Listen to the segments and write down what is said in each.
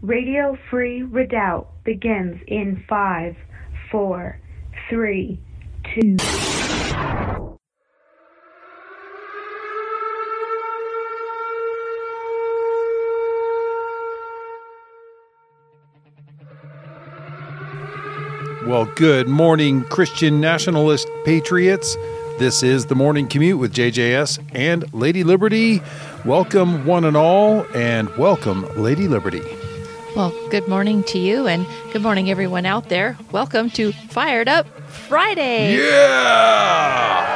Radio Free Redoubt begins in 5, 4, 3, 2. Well, good morning, Christian nationalist patriots. This is the Morning Commute with JJS and Lady Liberty. Welcome, one and all, and welcome, Lady Liberty. Well, good morning to you, and good morning, everyone out there. Welcome to Fired Up Friday. Yeah!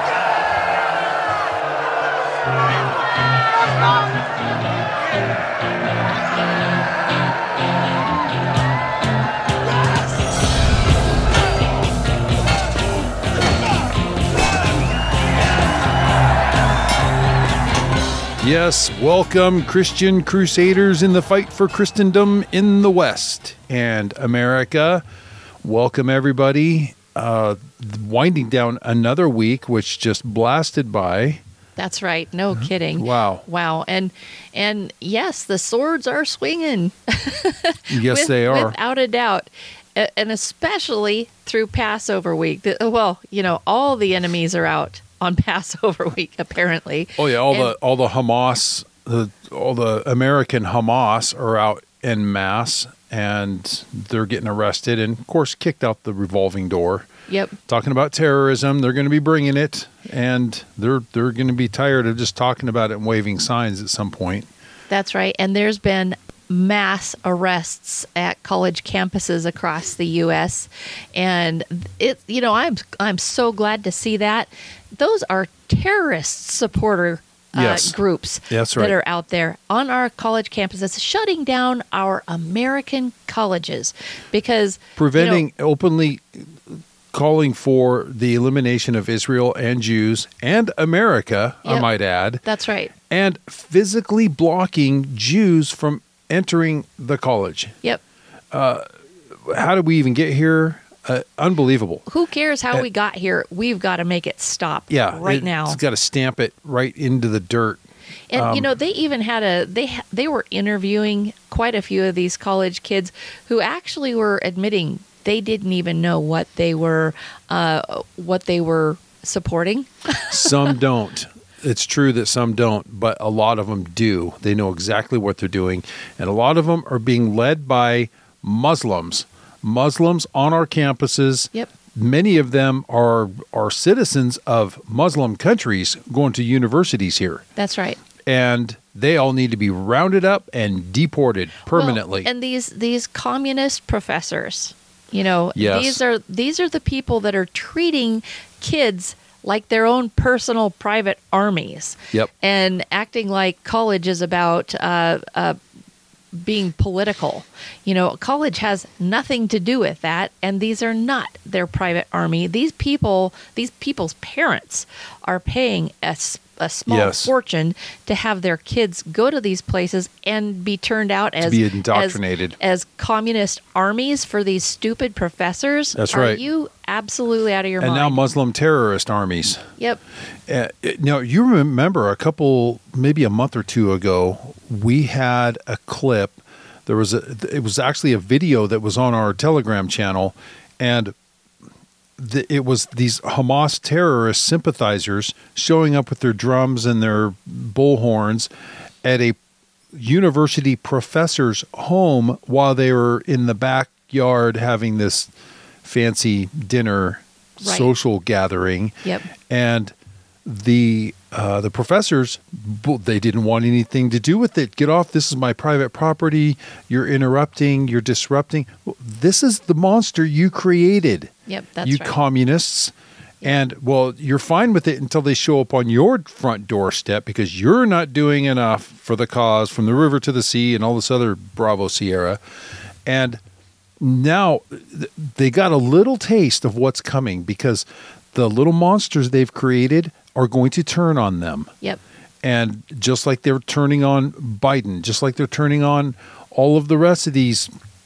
Yes, welcome, Christian crusaders in the fight for Christendom in the West and America. Welcome, everybody. Winding down another week, which just blasted by. That's right. No kidding. Wow. And yes, the swords are swinging. Yes, they are. Without a doubt. And especially through Passover week. Well, all the enemies are out on Passover week, apparently. Oh yeah, all the Hamas, all the American Hamas are out en masse, and they're getting arrested, and of course kicked out the revolving door. Yep. Talking about terrorism, they're going to be bringing it, and they're going to be tired of just talking about it and waving signs at some point. That's right, and there's been mass arrests at college campuses across the U.S. And I'm so glad to see that. Those are terrorist supporter groups That's right. that are out there on our college campuses, shutting down our American colleges because preventing openly calling for the elimination of Israel and Jews and America, Yep. I might add. That's right. And physically blocking Jews from entering the college. Yep. How did we even get here? Unbelievable. Who cares how we got here? We've got to make it stop right now. It's got to stamp it right into the dirt. And, they even had they were interviewing quite a few of these college kids who actually were admitting they didn't even know what they were supporting. Some don't. It's true that some don't, but a lot of them do. They know exactly what they're doing. And a lot of them are being led by Muslims on our campuses. Yep. Many of them are citizens of Muslim countries going to universities here. That's right. And they all need to be rounded up and deported permanently. Well, and these communist professors, Yes. these are the people that are treating kids like their own personal private armies. Yep. And acting like college is about being political. College has nothing to do with that, and these are not their private army. These people's parents are paying a small fortune to have their kids go to these places and be turned out as be indoctrinated as communist armies for these stupid professors. That's right. Are you absolutely out of your mind? And now Muslim terrorist armies. Yep. Now, you remember maybe a month or two ago, we had a clip. It was actually a video that was on our Telegram channel, and it was these Hamas terrorist sympathizers showing up with their drums and their bullhorns at a university professor's home while they were in the backyard having this fancy dinner social gathering. Yep. And the professors, they didn't want anything to do with it. Get off. This is my private property. You're interrupting. You're disrupting. This is the monster you created. Yep, that's you right. Communists. And, you're fine with it until they show up on your front doorstep because you're not doing enough for the cause from the river to the sea and all this other Bravo Sierra. And now they got a little taste of what's coming because the little monsters they've created are going to turn on them. Yep. And just like they're turning on Biden, just like they're turning on all of the rest of these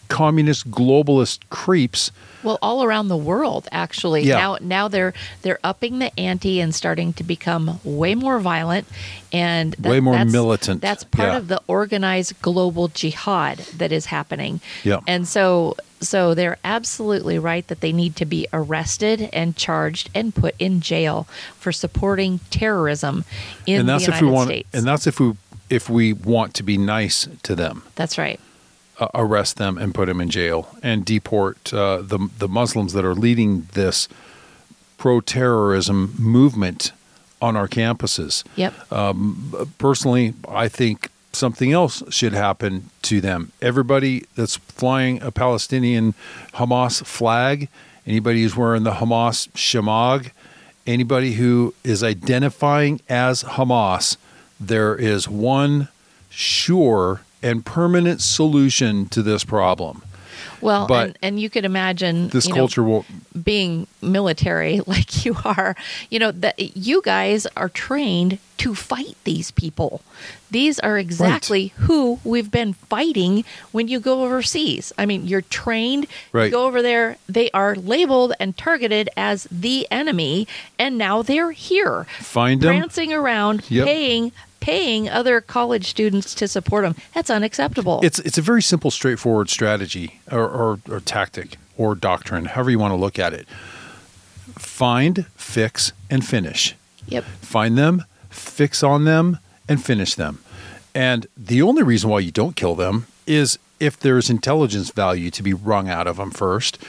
communist globalist creeps. Well, all around the world, actually. Yeah. Now they're upping the ante and starting to become way more violent and Way more militant. That's part Yeah. of the organized global jihad that is happening. Yeah. And so they're absolutely right that they need to be arrested and charged and put in jail for supporting terrorism in And the that's United if we want. States. And that's if we want to be nice to them. That's right. Arrest them and put them in jail and deport the Muslims that are leading this pro-terrorism movement on our campuses. Yep. Personally, I think something else should happen to them. Everybody that's flying a Palestinian Hamas flag, anybody who's wearing the Hamas shamag, anybody who is identifying as Hamas, there is one sure and permanent solution to this problem. Well, But and you could imagine This culture will. being military like you are, that you guys are trained to fight these people. These are exactly who we've been fighting when you go overseas. I mean, you're trained, Right. you go over there, they are labeled and targeted as the enemy, and now they're here. Find them. Prancing around, Yep. paying other college students to support them. That's unacceptable. It's a very simple, straightforward strategy or tactic or doctrine, however you want to look at it. Find, fix, and finish. Yep. Find them, fix on them, and finish them. And the only reason why you don't kill them is if there's intelligence value to be wrung out of them first,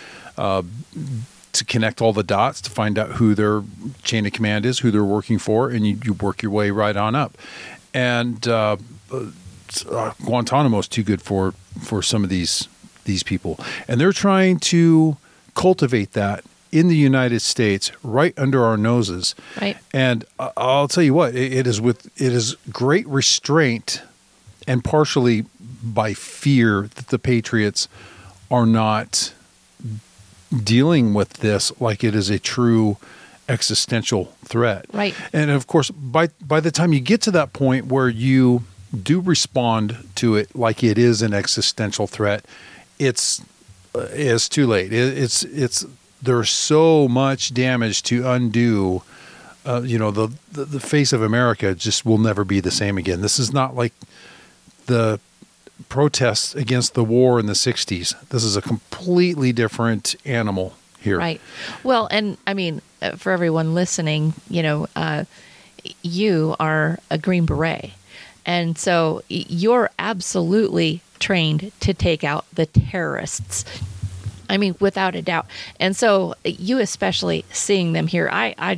to connect all the dots, to find out who their chain of command is, who they're working for, and you work your way right on up. And Guantanamo is too good for some of these people. And they're trying to cultivate that in the United States right under our noses. Right. And I'll tell you what, it is great restraint and partially by fear that the Patriots are not dealing with this like it is a true existential threat. Right. And of course, by the time you get to that point where you do respond to it like it is an existential threat, it's too late. It's there's so much damage to undo. The face of America just will never be the same again. This is not like the protests against the war in the 60s. This is a completely different animal here. Right. Well, and I mean, for everyone listening, you are a Green Beret. And so you're absolutely trained to take out the terrorists. I mean, without a doubt. And so you especially seeing them here,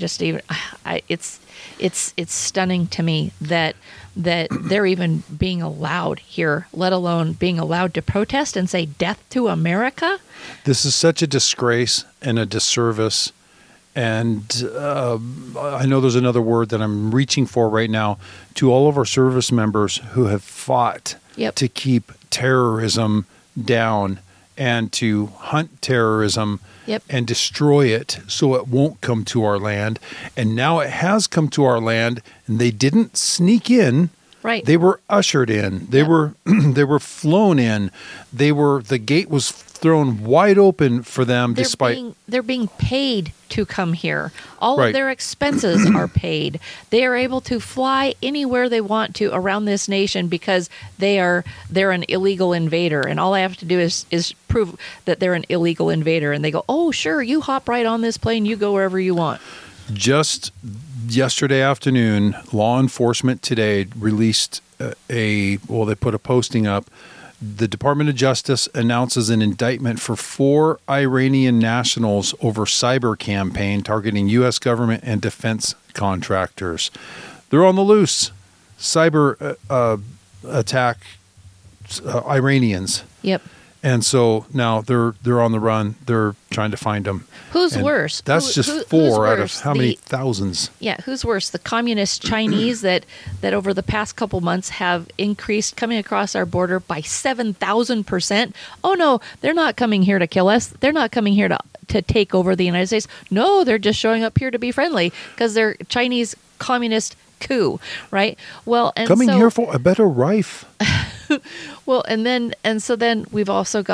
it's stunning to me that they're even being allowed here, let alone being allowed to protest and say death to America. This is such a disgrace and a disservice. And I know there's another word that I'm reaching for right now to all of our service members who have fought Yep. to keep terrorism down and to hunt terrorism Yep. and destroy it so it won't come to our land. And now it has come to our land, and they didn't sneak in. Right. They were ushered in. They Yep. were they were flown in. The gate was thrown wide open for them They're being paid to come here. All Right. of their expenses are paid. They are able to fly anywhere they want to around this nation because they're an illegal invader, and all I have to do is prove that they're an illegal invader, and they go, "Oh, sure, you hop right on this plane, you go wherever you want." Just yesterday afternoon, law enforcement today released they put a posting up. The Department of Justice announces an indictment for 4 Iranian nationals over cyber campaign targeting U.S. government and defense contractors. They're on the loose. Cyber attack Iranians. Yep. And so now they're on the run. They're trying to find them. Who's And worse? That's just who's 4 out of worse? how many thousands? Yeah, who's worse? The communist Chinese that over the past couple months have increased coming across our border by 7,000%. Oh no, they're not coming here to kill us. They're not coming here to take over the United States. No, they're just showing up here to be friendly because they're Chinese communist coup, right? Well, and Coming so, here for a better life. well, and so then we've also got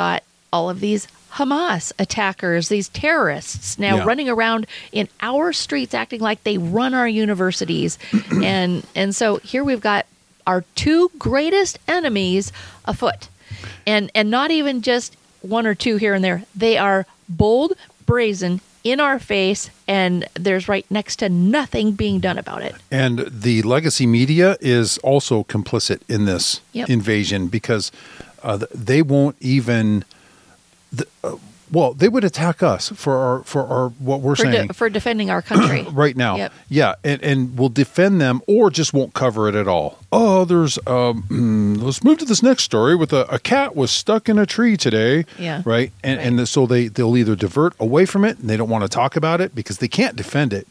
all of these Hamas attackers, these terrorists now Yeah. running around in our streets acting like they run our universities. and so here we've got our two greatest enemies afoot. And not even just one or two here and there. They are bold, brazen, in our face, and there's right next to nothing being done about it. And the legacy media is also complicit in this Yep. invasion because they won't even. Well, they would attack us for our what we're saying For defending our country. right now. Yep. Yeah, and we'll defend them or just won't cover it at all. Oh, there's let's move to this next story with a cat was stuck in a tree today. Yeah. Right. And so they'll either divert away from it and they don't want to talk about it because they can't defend it,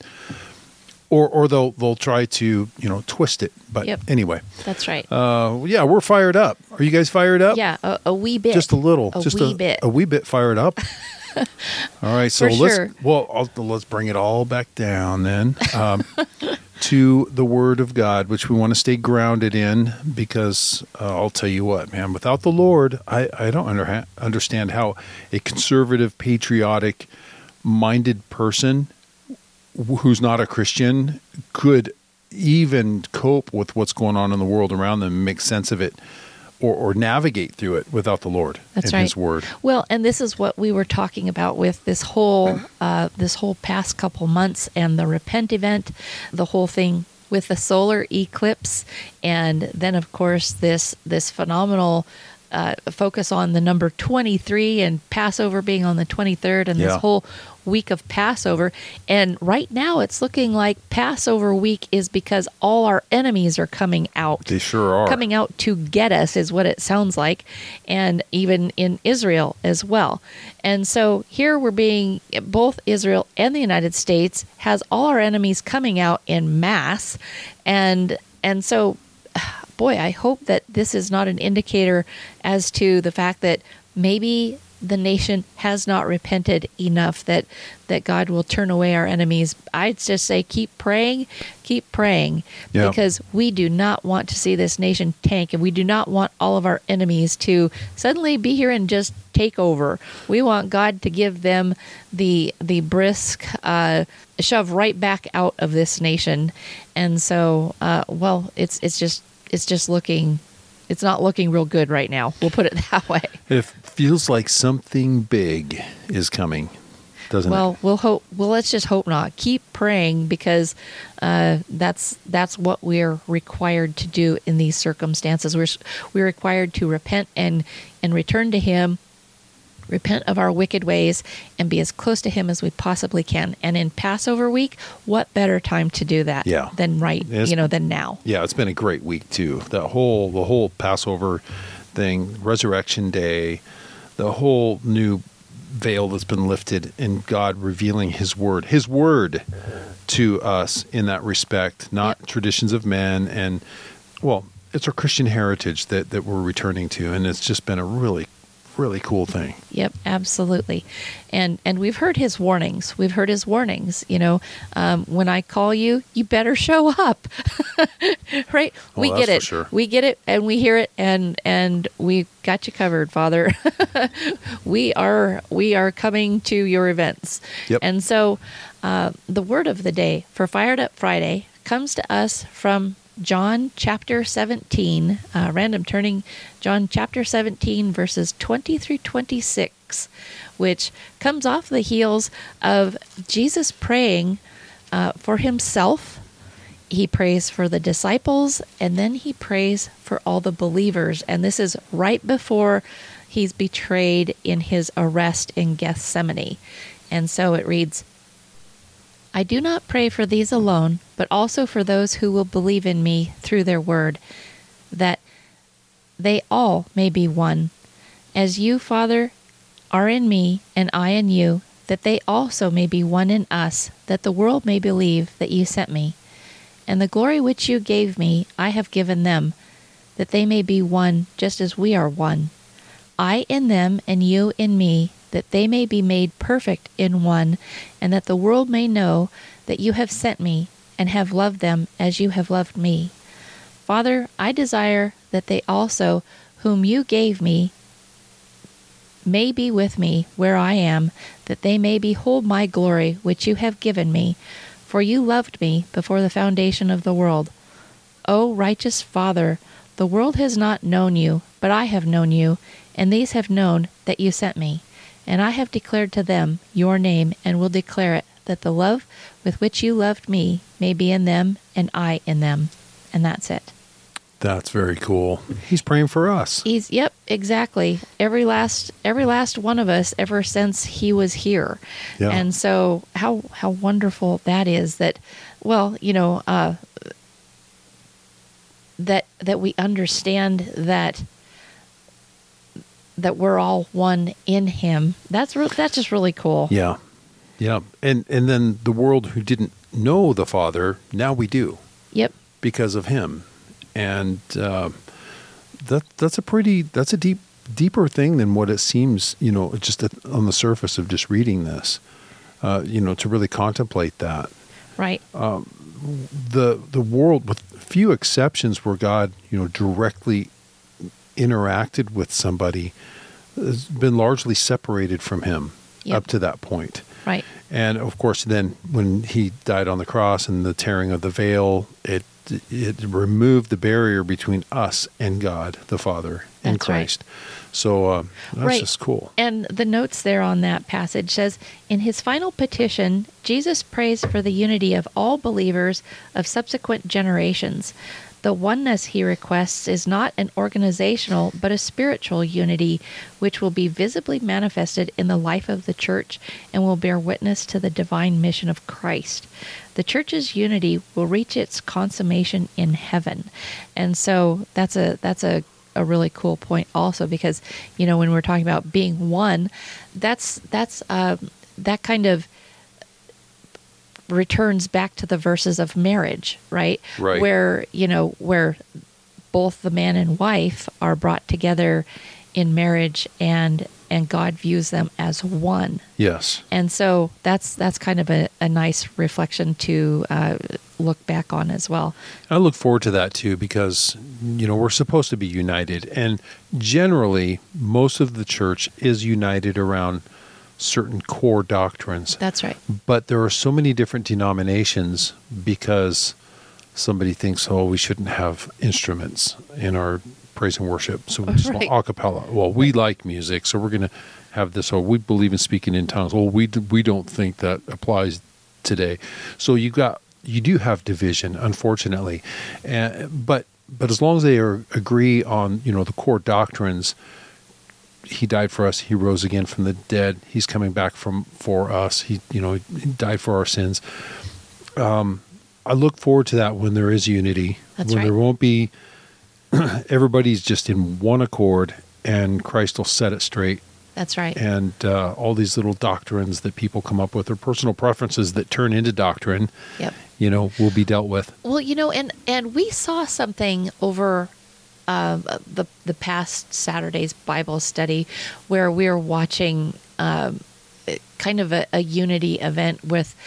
or they'll try to twist it. But Yep. anyway, That's right. yeah, we're fired up. Are you guys fired up? Yeah, a wee bit. Just a little, A just wee bit. a wee bit fired up. All right, so For let's sure. let's bring it all back down then to the Word of God, which we want to stay grounded in, because I'll tell you what, man, without the Lord, I don't understand how a conservative, patriotic, minded person who's not a Christian could even cope with what's going on in the world around them and make sense of it or navigate through it without the Lord That's and right. His Word. Well, and this is what we were talking about with this whole past couple months and the Repent event, the whole thing with the solar eclipse, and then of course this phenomenal focus on the number 23 and Passover being on the 23rd, and this Yeah. whole week of Passover. And right now it's looking like Passover week is because all our enemies are coming out. They sure are. Coming out to get us is what it sounds like, and even in Israel as well. And so here we're being, both Israel and the United States has all our enemies coming out in mass, and so boy, I hope that this is not an indicator as to the fact that maybe the nation has not repented enough, that God will turn away our enemies. I'd just say keep praying, Yeah. because we do not want to see this nation tank, and we do not want all of our enemies to suddenly be here and just take over. We want God to give them the brisk shove right back out of this nation. And so, it's not looking real good right now. We'll put it that way. It feels like something big is coming, doesn't Well, it? we'll hope. Well, let's just hope not. Keep praying, because that's what we're required to do in these circumstances. We're required to repent and return to Him, repent of our wicked ways, and be as close to Him as we possibly can. And in Passover week, what better time to do that Yeah. than than now? Yeah, it's been a great week too. The whole Passover thing, Resurrection Day, the whole new veil that's been lifted, in God revealing His word to us in that respect, not Yep. traditions of men. And well, it's our Christian heritage that we're returning to, and it's just been a really, really cool thing. Yep, absolutely. And we've heard His warnings. When I call you, you better show up. Right? Oh, We that's get for it. sure. We get it, and we hear it, and we got you covered, Father. We are coming to your events. Yep. And so the word of the day for Fired Up Friday comes to us from John chapter 17, random turning, John chapter 17, verses 20 through 26, which comes off the heels of Jesus praying for Himself. He prays for the disciples, and then He prays for all the believers. And this is right before He's betrayed in His arrest in Gethsemane. And so it reads, I do not pray for these alone, but also for those who will believe in me through their word, that they all may be one. As you, Father, are in me, and I in you, that they also may be one in us, that the world may believe that you sent me. And the glory which you gave me, I have given them, that they may be one just as we are one. I in them, and you in me, that they may be made perfect in one, and that the world may know that you have sent me, and have loved them as you have loved me. Father, I desire that they also, whom you gave me, may be with me where I am, that they may behold my glory which you have given me. For you loved me before the foundation of the world. O righteous Father, the world has not known you, but I have known you, and these have known that you sent me. And I have declared to them your name, and will declare it, that the love with which you loved me may be in them, and I in them. And that's it. That's very cool. He's praying for us. Yep, exactly. Every last one of us ever since he was here. Yeah. And so how wonderful that is that, well, that we understand that we're all one in him. That's just really cool. Yeah. Yeah. And then the world who didn't know the Father, now we do. Yep. Because of him. And that's a deeper thing than what it seems, just on the surface of just reading this, to really contemplate that. Right. The world, with few exceptions where God, directly interacted with somebody, has been largely separated from him up to that point. Right. And of course, then when he died on the cross and the tearing of the veil, it removed the barrier between us and God, the Father, in That's Christ. Right. So that's just cool. And the notes there on that passage says, in his final petition, Jesus prays for the unity of all believers of subsequent generations. The oneness he requests is not an organizational, but a spiritual unity, which will be visibly manifested in the life of the church and will bear witness to the divine mission of Christ. The church's unity will reach its consummation in heaven. And so that's a really cool point also, because, when we're talking about being one, that kind of returns back to the verses of marriage, right? Right. Where both the man and wife are brought together in marriage, and God views them as one. Yes. And so that's kind of a nice reflection to look back on as well. I look forward to that too, because, we're supposed to be united. And generally, most of the church is united around certain core doctrines. That's right. But there are so many different denominations because somebody thinks, we shouldn't have instruments in our praise and worship, so we just want a cappella. Well, we like music, so we're going to have this. Or we believe in speaking in tongues. Well, we don't think that applies today. So you do have division, unfortunately, but as long as they agree on the core doctrines. He died for us. He rose again from the dead. He's coming back for us. He died for our sins. I look forward to that when there is unity. That's when right. there won't be everybody's just in one accord, and Christ will set it straight. That's right. And all these little doctrines that people come up with, or personal preferences that turn into doctrine, Yep. Will be dealt with. Well, and we saw something over the past Saturday's Bible study where we were watching kind of a unity event with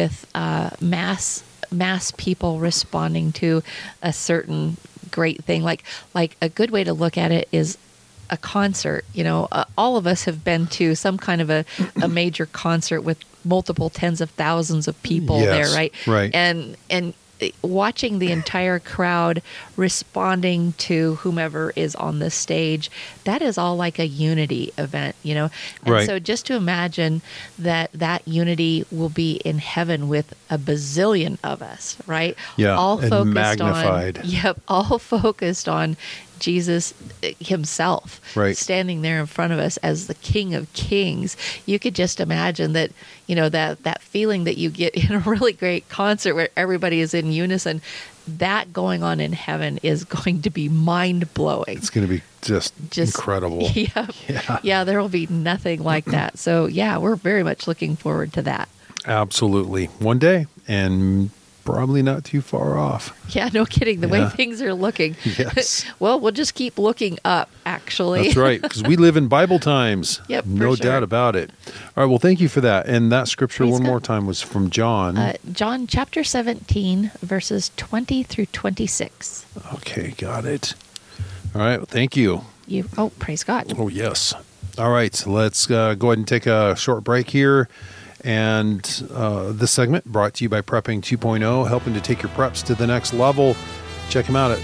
mass people responding to a certain great thing. Like a good way to look at it is a concert. All of us have been to some kind of a major concert with multiple tens of thousands of people there, right? Right. And watching the entire crowd responding to whomever is on the stage, that is all like a unity event, And Right. so just to imagine that unity will be in heaven with a bazillion of us, right? Yeah, all and focused magnified. all focused on Jesus himself, Right. standing there in front of us as the King of Kings. You could just imagine that, that feeling that you get in a really great concert where everybody is in unison, that going on in heaven is going to be mind-blowing. It's going to be just incredible. Yeah, there will be nothing like that. So, we're very much looking forward to that. Absolutely. One day, and probably not too far off. Yeah, no kidding. The way things are looking. Yes. Well, we'll just keep looking up, actually. That's right, because we live in Bible times. Yep, for no sure. doubt about it. All right, well, thank you for that. And that scripture, Praise one God. more time, was from John. John chapter 17, verses 20 through 26. Okay, got it. All right, well, thank you. Praise God. Oh, yes. All right, let's go ahead and take a short break here. And this segment brought to you by Prepping 2.0, helping to take your preps to the next level. Check them out at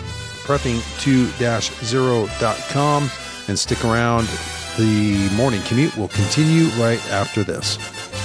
prepping2-0.com and stick around. The morning commute will continue right after this.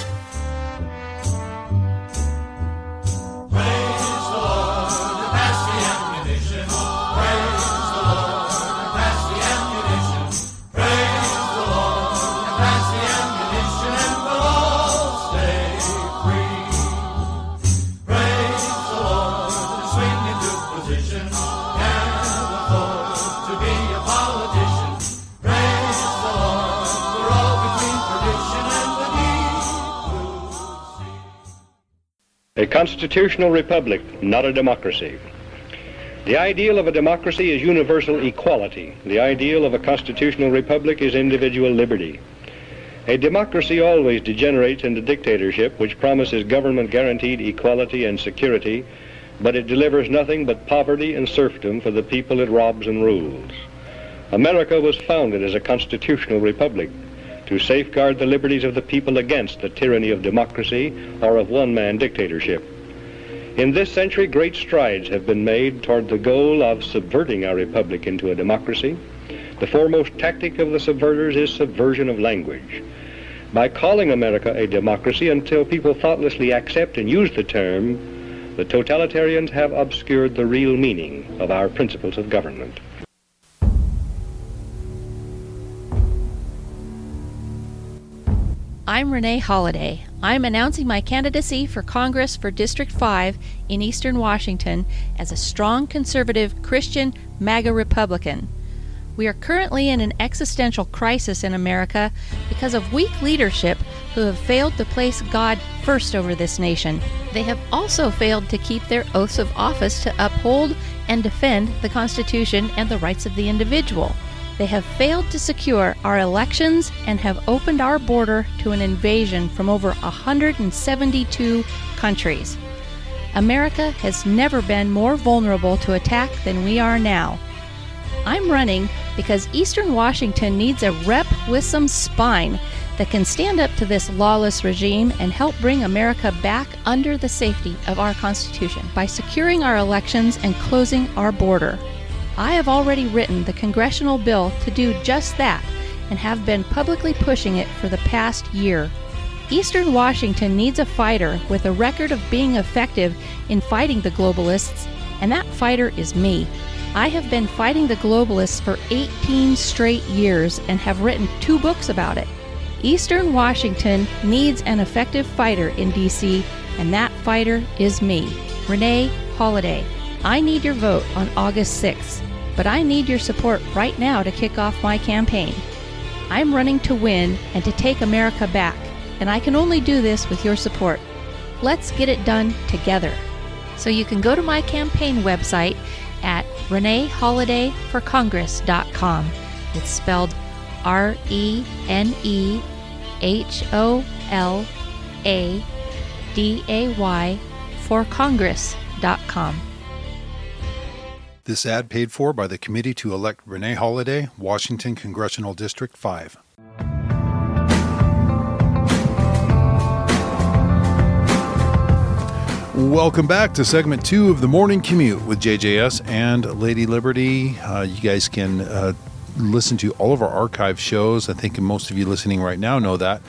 A constitutional republic, not a democracy. The ideal of a democracy is universal equality. The ideal of a constitutional republic is individual liberty. A democracy always degenerates into dictatorship, which promises government-guaranteed equality and security, but it delivers nothing but poverty and serfdom for the people it robs and rules. America was founded as a constitutional republic to safeguard the liberties of the people against the tyranny of democracy or of one-man dictatorship. In this century, great strides have been made toward the goal of subverting our republic into a democracy. The foremost tactic of the subverters is subversion of language. By calling America a democracy until people thoughtlessly accept and use the term, the totalitarians have obscured the real meaning of our principles of government. I'm Renee Holiday. I'm announcing my candidacy for Congress for District 5 in Eastern Washington as a strong conservative Christian MAGA Republican. We are currently in an existential crisis in America because of weak leadership who have failed to place God first over this nation. They have also failed to keep their oaths of office to uphold and defend the Constitution and the rights of the individual. They have failed to secure our elections and have opened our border to an invasion from over 172 countries. America has never been more vulnerable to attack than we are now. I'm running because Eastern Washington needs a rep with some spine that can stand up to this lawless regime and help bring America back under the safety of our Constitution by securing our elections and closing our border. I have already written the congressional bill to do just that and have been publicly pushing it for the past year. Eastern Washington needs a fighter with a record of being effective in fighting the globalists, and that fighter is me. I have been fighting the globalists for 18 straight years and have written 2 books about it. Eastern Washington needs an effective fighter in D.C., and that fighter is me, Renee Holiday. I need your vote on August 6th, but I need your support right now to kick off my campaign. I'm running to win and to take America back, and I can only do this with your support. Let's get it done together. So you can go to my campaign website at ReneeHolidayForCongress.com. It's spelled ReneeHolAday for Congress.com. This ad paid for by the committee to elect Renee Holiday, Washington Congressional District 5. Welcome back to segment 2 of the Morning Commute with JJS and Lady Liberty. You guys can listen to all of our archive shows. I think most of you listening right now know that.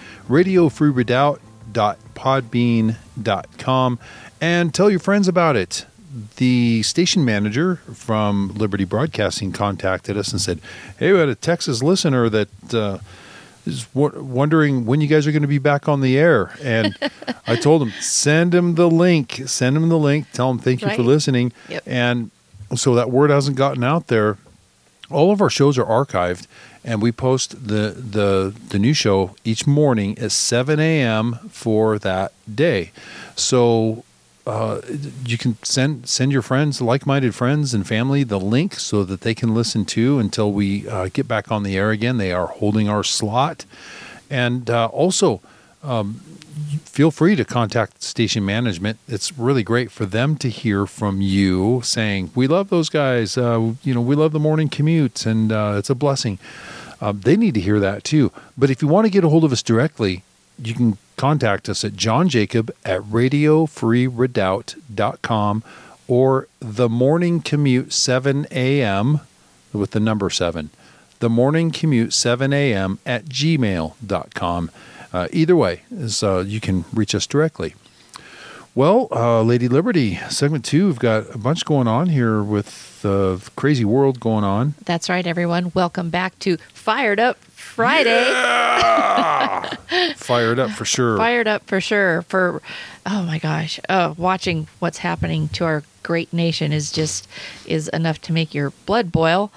RadioFreeRedoubt.podbean.com, and tell your friends about it. The station manager from Liberty Broadcasting contacted us and said, hey, we had a Texas listener that is wondering when you guys are going to be back on the air. And I told him, send him the link. Tell him thank you for listening. Yep. And so that word hasn't gotten out there. All of our shows are archived, and we post the new show each morning at 7 a.m. for that day. So you can send your friends, like-minded friends and family, the link so that they can listen to until we get back on the air again. They are holding our slot. And also, feel free to contact station management. It's really great for them to hear from you saying, we love those guys. We love the morning commute, and it's a blessing. They need to hear that too. But if you want to get a hold of us directly, you can contact us at johnjacob@radiofreeredoubt.com or the morning commute 7 a.m. with the number 7. The morning commute 7 a.m. at gmail.com. Either way, you can reach us directly. Well, Lady Liberty, segment 2, we've got a bunch going on here with the crazy world going on. That's right, everyone. Welcome back to Fired Up Friday. Yeah! Fired up for sure. Fired up for sure. Oh my gosh, watching what's happening to our great nation is enough to make your blood boil.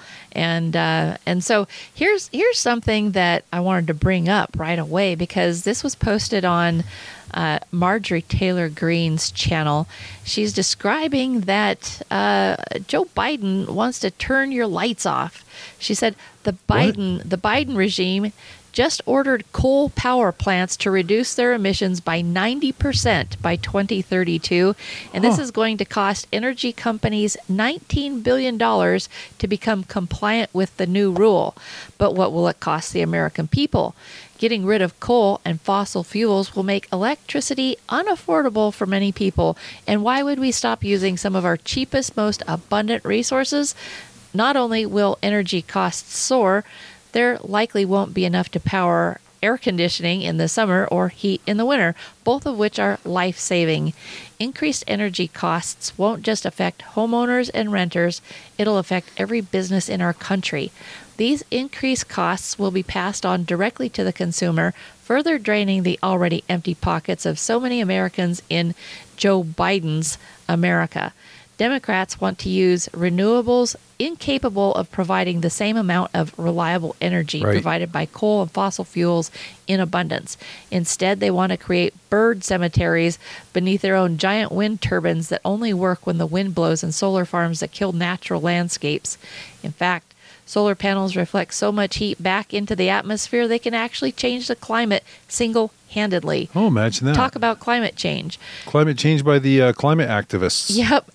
And so here's something that I wanted to bring up right away, because this was posted on Marjorie Taylor Greene's channel. She's describing that Joe Biden wants to turn your lights off. She said the Biden regime just ordered coal power plants to reduce their emissions by 90% by 2032, and this is going to cost energy companies $19 billion to become compliant with the new rule. But what will it cost the American people? Getting rid of coal and fossil fuels will make electricity unaffordable for many people. And why would we stop using some of our cheapest, most abundant resources? Not only will energy costs soar, there likely won't be enough to power air conditioning in the summer or heat in the winter, both of which are life-saving. Increased energy costs won't just affect homeowners and renters, it'll affect every business in our country. These increased costs will be passed on directly to the consumer, further draining the already empty pockets of so many Americans in Joe Biden's America. Democrats want to use renewables incapable of providing the same amount of reliable energy provided by coal and fossil fuels in abundance. Instead, they want to create bird cemeteries beneath their own giant wind turbines that only work when the wind blows, and solar farms that kill natural landscapes. In fact, solar panels reflect so much heat back into the atmosphere they can actually change the climate single-handedly. Oh, imagine that. Talk about climate change. Climate change by the climate activists. Yep.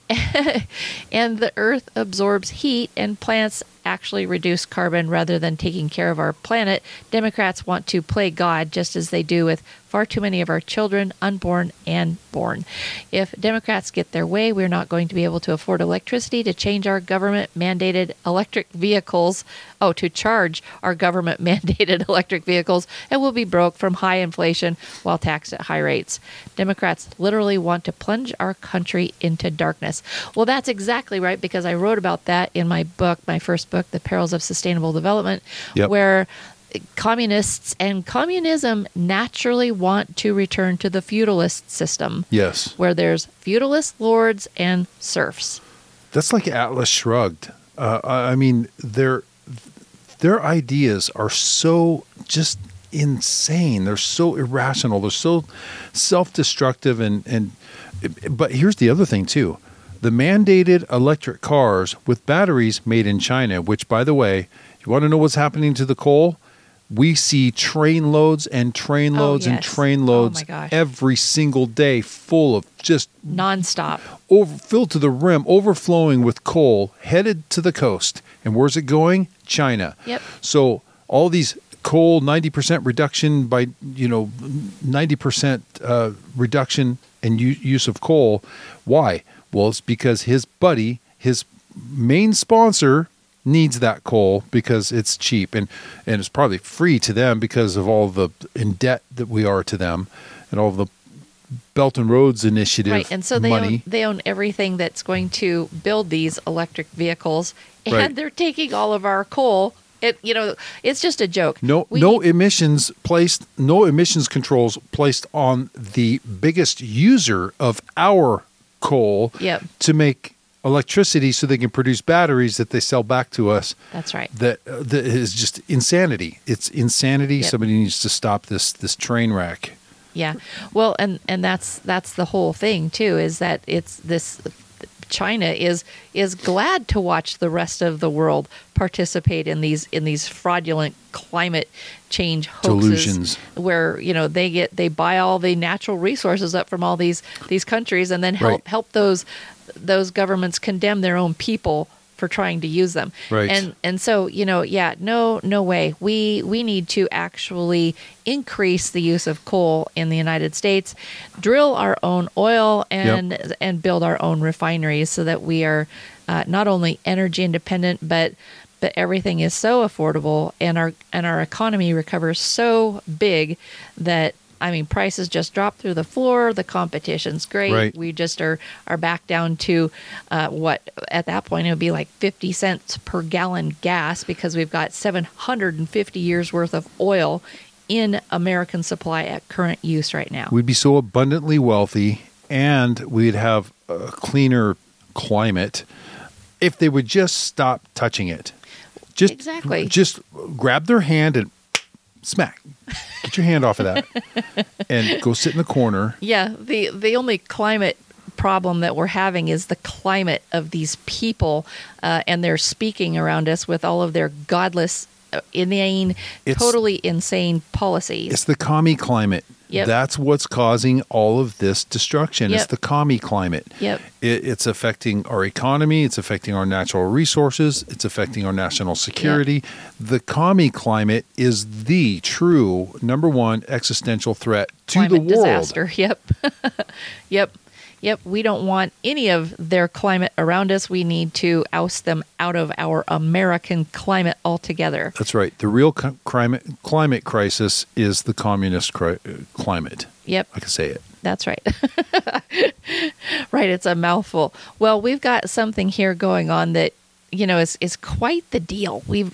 And the Earth absorbs heat, and plants actually reduce carbon rather than taking care of our planet. Democrats want to play God, just as they do with far too many of our children, unborn and born. If Democrats get their way, we're not going to be able to afford electricity to change our government-mandated electric vehicles. To charge our government-mandated electric vehicles, and we'll be broke from high inflation while taxed at high rates. Democrats literally want to plunge our country into darkness. Well, that's exactly right, because I wrote about that in my book, my first book, The Perils of Sustainable Development, where communists and communism naturally want to return to the feudalist system. Yes. Where there's feudalist lords and serfs. That's like Atlas Shrugged. I mean, their ideas are so just insane. They're so irrational. They're so self-destructive. But here's the other thing, too. The mandated electric cars with batteries made in China, which, by the way, you want to know what's happening to the coal? We see train loads and train loads and train loads every single day, full of just nonstop, filled to the rim, overflowing with coal, headed to the coast. And where's it going? China. Yep. So all these coal, 90% reduction by 90% reduction in use of coal. Why? Well, it's because his buddy, his main sponsor, needs that coal because it's cheap and it's probably free to them because of all the in debt that we are to them and all the Belt and Roads Initiative money. Right, and so they own everything that's going to build these electric vehicles, and they're taking all of our coal. It's just a joke. No emissions controls placed on the biggest user of our coal to make electricity so they can produce batteries that they sell back to us. That's right. That is just insanity. It's insanity. Yep. Somebody needs to stop this train wreck. Yeah. Well, and that's the whole thing too, is that it's this China is glad to watch the rest of the world participate in these fraudulent climate change hoaxes, delusions, where they buy all the natural resources up from all these countries and then help those governments condemn their own people for trying to use them. Right. And so, no way. We need to actually increase the use of coal in the United States, drill our own oil, and build our own refineries so that we are not only energy independent, but everything is so affordable, and our economy recovers so big that, I mean, prices just drop through the floor. The competition's great. Right. We just are back down to what at that point it would be like 50 cents per gallon gas, because we've got 750 years worth of oil in American supply at current use right now. We'd be so abundantly wealthy, and we'd have a cleaner climate if they would just stop touching it. Exactly. Just grab their hand and smack. Get your hand off of that and go sit in the corner. Yeah, the only climate problem that we're having is the climate of these people, and they're speaking around us with all of their godless, inane, totally insane policies. It's the commie climate. Yep. That's what's causing all of this destruction. Yep. It's the commie climate. Yep. It's affecting our economy. It's affecting our natural resources. It's affecting our national security. Yep. The commie climate is the true number one existential threat to the world. Disaster. Yep. Yep. We don't want any of their climate around us. We need to oust them out of our American climate altogether. That's right. The real climate crisis is the communist climate. Yep. I can say it. That's right. Right. It's a mouthful. Well, we've got something here going on that, is quite the deal. We've,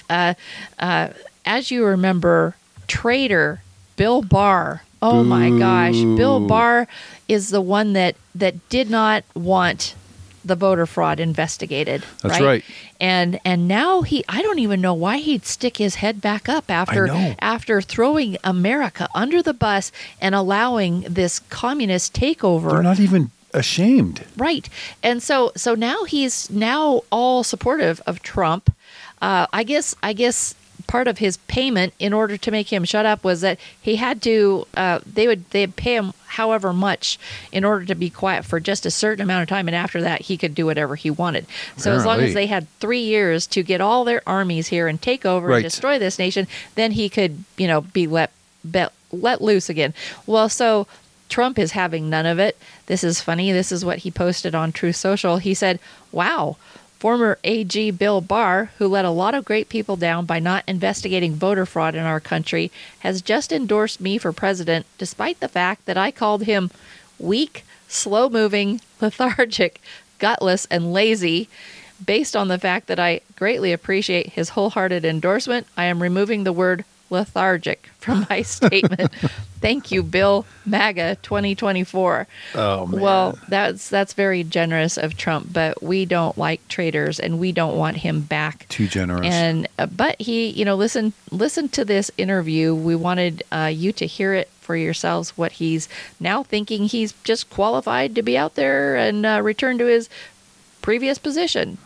as you remember, traitor Bill Barr. Oh my gosh. Bill Barr is the one that did not want the voter fraud investigated. That's right. And now I don't even know why he'd stick his head back up after throwing America under the bus and allowing this communist takeover. They're not even ashamed. Right. And so now he's all supportive of Trump. I guess part of his payment in order to make him shut up was that he had to they'd pay him however much in order to be quiet for just a certain amount of time, and after that he could do whatever he wanted. So as long as they had 3 years to get all their armies here and take over and destroy this nation, then he could be let loose again. Well, so Trump is having none of it. This is funny. This is what he posted on Truth Social. He said, "Wow, former AG Bill Barr, who let a lot of great people down by not investigating voter fraud in our country, has just endorsed me for president, despite the fact that I called him weak, slow-moving, lethargic, gutless, and lazy. Based on the fact that I greatly appreciate his wholehearted endorsement, I am removing the word lethargic from my statement. Thank you, Bill, MAGA 2024. Oh, man. Well, that's very generous of Trump, but we don't like traitors, and we don't want him back. Too generous. And but he, listen to this interview. We wanted you to hear it for yourselves. What he's now thinking, he's just qualified to be out there and return to his previous position.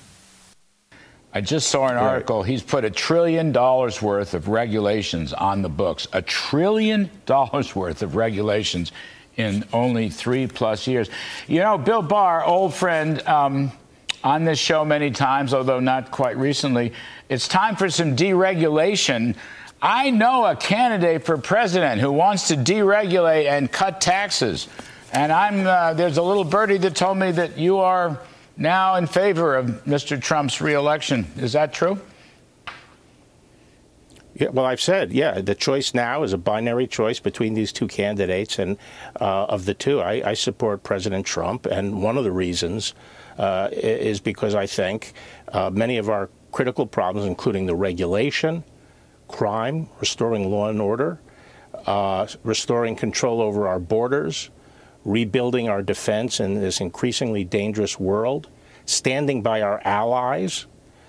I just saw an article. He's put $1 trillion worth of regulations on the books. $1 trillion worth of regulations in only 3+ years. Bill Barr, old friend, on this show many times, although not quite recently. It's time for some deregulation. I know a candidate for president who wants to deregulate and cut taxes. And there's a little birdie that told me that you are now in favor of Mr. Trump's reelection. Is that true? Yeah, well, I've said, the choice now is a binary choice between these two candidates. And of the two, I support President Trump. And one of the reasons is because I think many of our critical problems, including the regulation, crime, restoring law and order, restoring control over our borders, rebuilding our defense in this increasingly dangerous world, standing by our allies.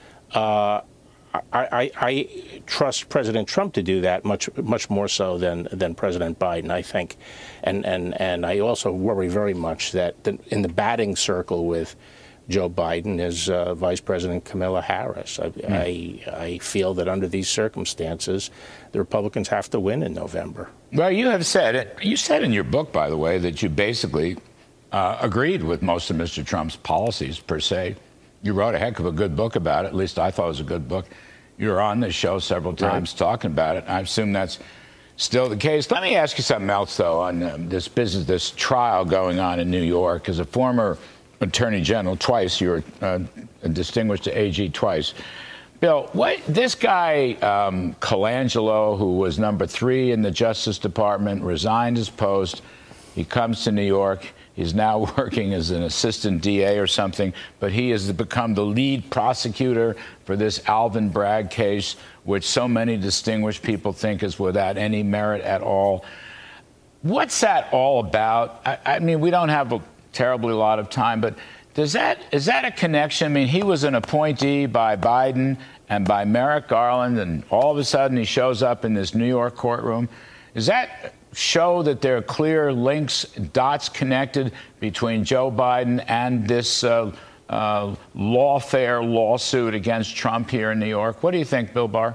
I trust President Trump to do that much more so than President Biden, I think. And I also worry very much that in the batting circle with Joe Biden is Vice President Kamala Harris. I feel that under these circumstances, the Republicans have to win in November. Well, you said in your book, by the way, that you basically agreed with most of Mr. Trump's policies, per se. You wrote a heck of a good book about it. At least I thought it was a good book. You were on this show several times talking about it. I assume that's still the case. Let me ask you something else, though, on this trial going on in New York. As a former attorney general, twice, you were distinguished to AG twice. Bill, this guy, Colangelo, who was number 3 in the Justice Department, resigned his post. He comes to New York. He's now working as an assistant DA or something, but he has become the lead prosecutor for this Alvin Bragg case, which so many distinguished people think is without any merit at all. What's that all about? I mean, we don't have a terribly lot of time, but is that a connection? I mean, he was an appointee by Biden and by Merrick Garland, and all of a sudden he shows up in this New York courtroom. Does that show that there are clear links, dots connected between Joe Biden and this lawfare lawsuit against Trump here in New York? What do you think, Bill Barr?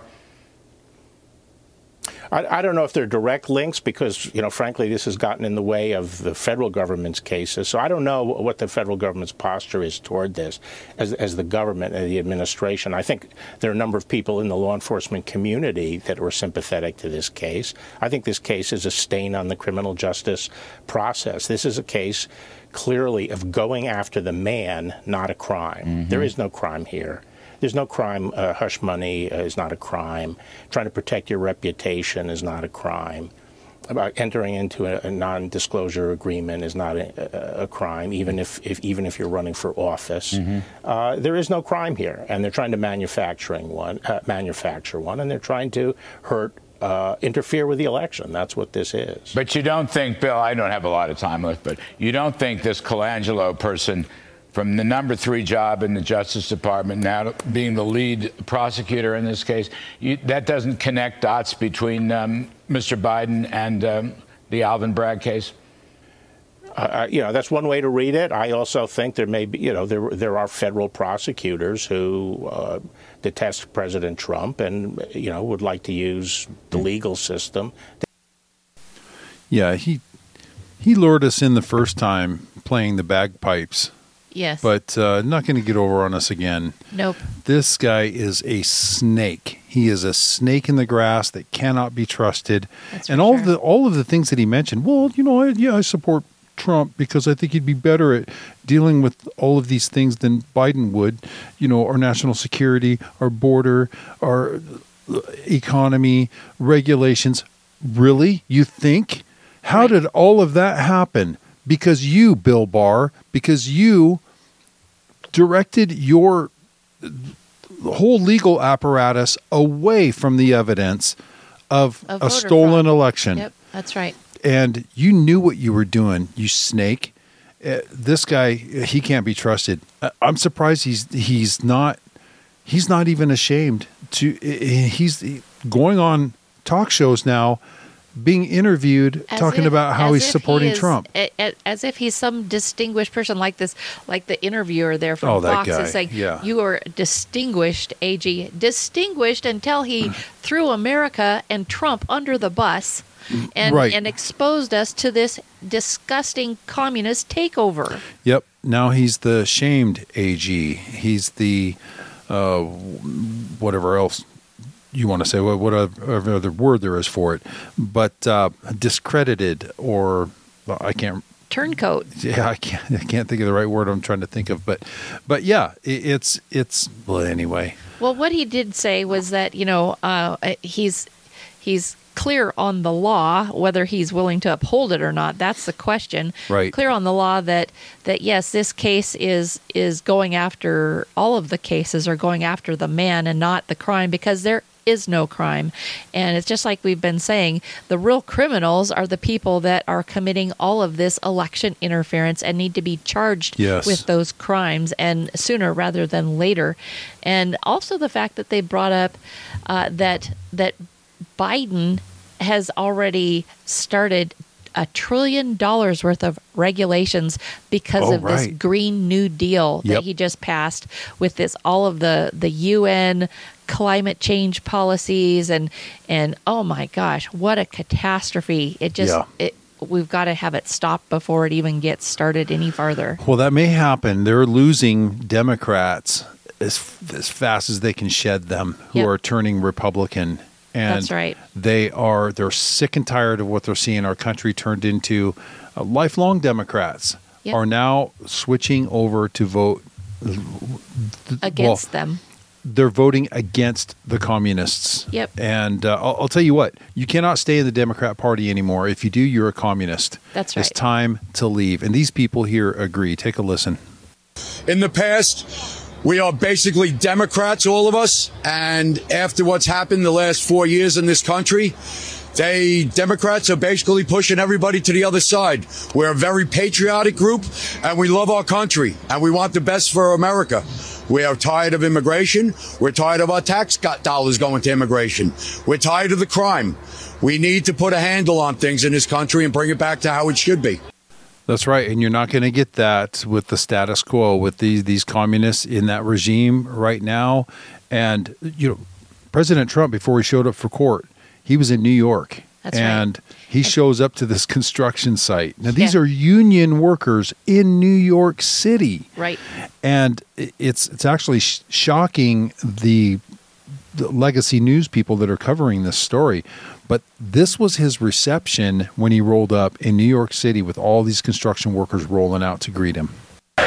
I don't know if they're direct links because, frankly, this has gotten in the way of the federal government's cases. So I don't know what the federal government's posture is toward this as the government and the administration. I think there are a number of people in the law enforcement community that were sympathetic to this case. I think this case is a stain on the criminal justice process. This is a case clearly of going after the man, not a crime. Mm-hmm. There is no crime here. There's no crime. Hush money is not a crime. Trying to protect your reputation is not a crime. About entering into a non-disclosure agreement is not a crime, even if you're running for office. Mm-hmm. There is no crime here, and they're trying to manufacture one, and they're trying to interfere with the election. That's what this is. But you don't think, Bill, I don't have a lot of time left, but you don't think this Colangelo person, from the number 3 job in the Justice Department, now being the lead prosecutor in this case, that doesn't connect dots between Mr. Biden and the Alvin Bragg case? That's one way to read it. I also think there may be, there are federal prosecutors who detest President Trump and, would like to use the legal system. Yeah, he lured us in the first time playing the bagpipes. Yes. But not going to get over on us again. Nope. This guy is a snake. He is a snake in the grass that cannot be trusted. That's and all of the things that he mentioned. Well, I support Trump because I think he'd be better at dealing with all of these things than Biden would. Our national security, our border, our economy, regulations. Really? You think? How did all of that happen? Because you, Bill Barr, because you directed your whole legal apparatus away from the evidence of a stolen election. Yep, that's right. And you knew what you were doing, you snake. This guy, he can't be trusted. I'm surprised he's not even ashamed to. He's going on talk shows now, being interviewed, talking about how he's supporting Trump. As if he's some distinguished person like the interviewer there from Fox is saying, you are distinguished, AG. Distinguished until he threw America and Trump under the bus and exposed us to this disgusting communist takeover. Yep. Now he's the shamed AG. He's the whatever else you want to say, whatever other word there is for it, but discredited, or I can't. Turncoat. Yeah, I can't think of the right word I'm trying to think of, but yeah, it's well, anyway. Well, what he did say was that he's clear on the law, whether he's willing to uphold it or not. That's the question. Right. Clear on the law that yes, this case is going after, all of the cases are going after the man and not the crime, because there is no crime. And it's just like we've been saying, the real criminals are the people that are committing all of this election interference and need to be charged with those crimes, and sooner rather than later. And also the fact that they brought up that Biden has already started $1 trillion worth of regulations because of this Green New Deal that he just passed, with this, all of the UN climate change policies, and oh my gosh, what a catastrophe. It just we've got to have it stopped before it even gets started any farther. Well, that may happen. They're losing Democrats as fast as they can shed them, who Yep. are turning Republican. And That's right. they're sick and tired of what they're seeing our country turned into. Lifelong Democrats Yep. are now switching over to vote Against them. They're voting against the communists. Yep. And I'll tell you what, you cannot stay in the Democrat Party anymore. If you do, you're a communist. That's It's right. time to leave. And these people here agree. Take a listen. In the past, we are basically Democrats, all of us. And after what's happened the last 4 years in this country, Democrats are basically pushing everybody to the other side. We're a very patriotic group, and we love our country, and we want the best for America. We are tired of immigration. We're tired of our tax dollars going to immigration. We're tired of the crime. We need to put a handle on things in this country and bring it back to how it should be. That's right. And you're not going to get that with the status quo, with these communists in that regime right now. And, President Trump, before he showed up for court, he was in New York. That's right. And he shows up to this construction site. Now, these Yeah. are union workers in New York City. Right. And it's actually shocking the legacy news people that are covering this story. But this was his reception when he rolled up in New York City with all these construction workers rolling out to greet him.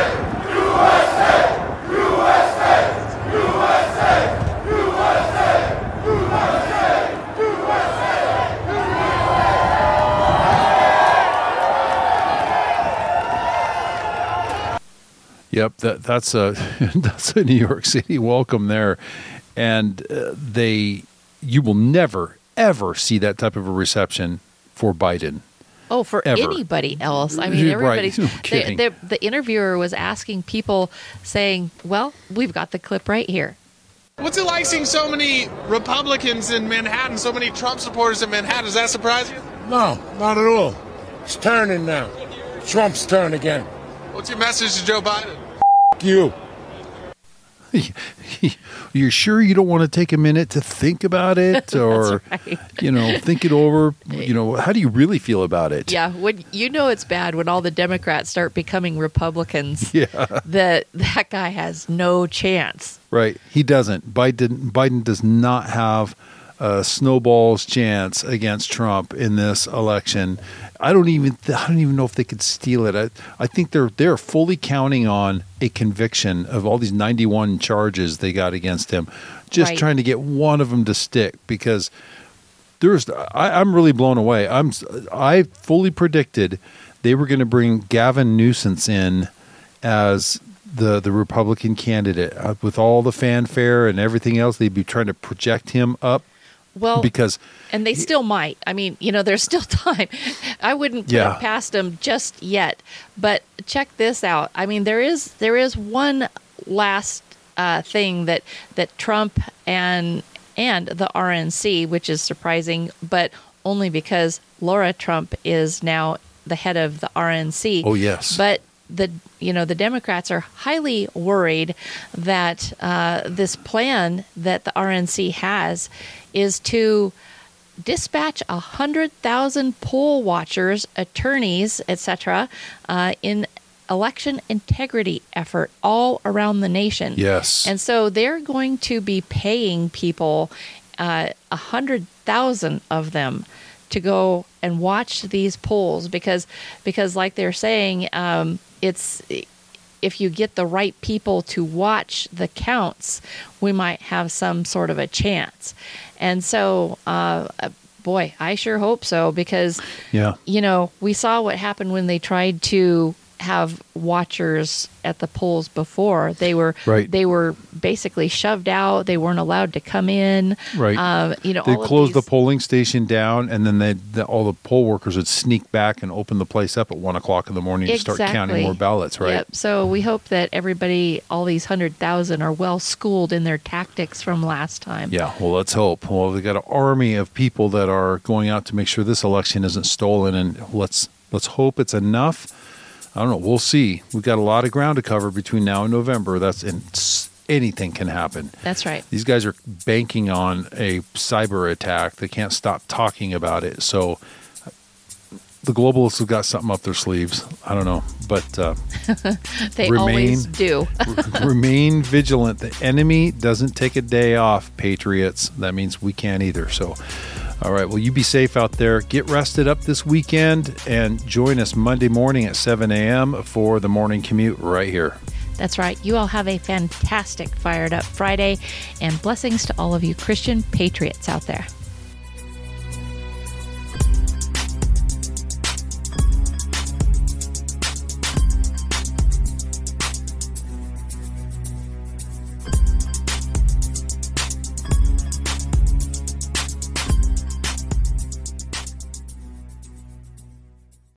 Yep, that's a that's a New York City welcome there, and you will never ever see that type of a reception for Biden. Oh, for Ever. anybody else. I mean, Right. everybody's. No kidding. The interviewer was asking people, saying, "Well, we've got the clip right here." What's it like seeing so many Republicans in Manhattan, so many Trump supporters in Manhattan? Does that surprise you? No, not at all. It's turning now. Trump's turn again. What's your message to Joe Biden? F you. You're sure you don't want to take a minute to think about it, or right. think it over? How do you really feel about it? Yeah, when it's bad when all the Democrats start becoming Republicans. Yeah. That guy has no chance. Right. He doesn't. Biden does not have a snowball's chance against Trump in this election. I don't even know if they could steal it. I think they're fully counting on a conviction of all these 91 charges they got against him, just Right. trying to get one of them to stick, because I'm really blown away. I fully predicted they were going to bring Gavin Newsom in as the Republican candidate with all the fanfare and everything else. They'd be trying to project him up. Well, Because and they still might. I mean, there's still time. I wouldn't put Yeah. it past them just yet. But check this out. I mean, there is one last thing that Trump and the RNC, which is surprising, but only because Laura Trump is now the head of the RNC. Oh, yes. But the Democrats are highly worried that this plan that the RNC has is to dispatch 100,000 poll watchers, attorneys, etc., in election integrity effort all around the nation. Yes. And so they're going to be paying people 100,000 of them to go and watch these polls because like they're saying, it's if you get the right people to watch the counts, we might have some sort of a chance. And so, boy, I sure hope so, because, Yeah. we saw what happened when they tried to have watchers at the polls before. They were Right. they were basically shoved out. They weren't allowed to come in. Right. They They closed the polling station down, and then all the poll workers would sneak back and open the place up at 1:00 in the morning to start counting more ballots. Right. Yep. So we hope that everybody, all these 100,000, are well schooled in their tactics from last time. Yeah. Well, let's hope. Well, we got an army of people that are going out to make sure this election isn't stolen, and let's hope it's enough. I don't know. We'll see. We've got a lot of ground to cover between now and November. Anything can happen. That's right. These guys are banking on a cyber attack. They can't stop talking about it. So the globalists have got something up their sleeves. I don't know, but They always do. remain vigilant. The enemy doesn't take a day off, patriots. That means we can't either. So, all right. Well, you be safe out there. Get rested up this weekend and join us Monday morning at 7 a.m. for the morning commute right here. That's right. You all have a fantastic Fired Up Friday, and blessings to all of you Christian patriots out there.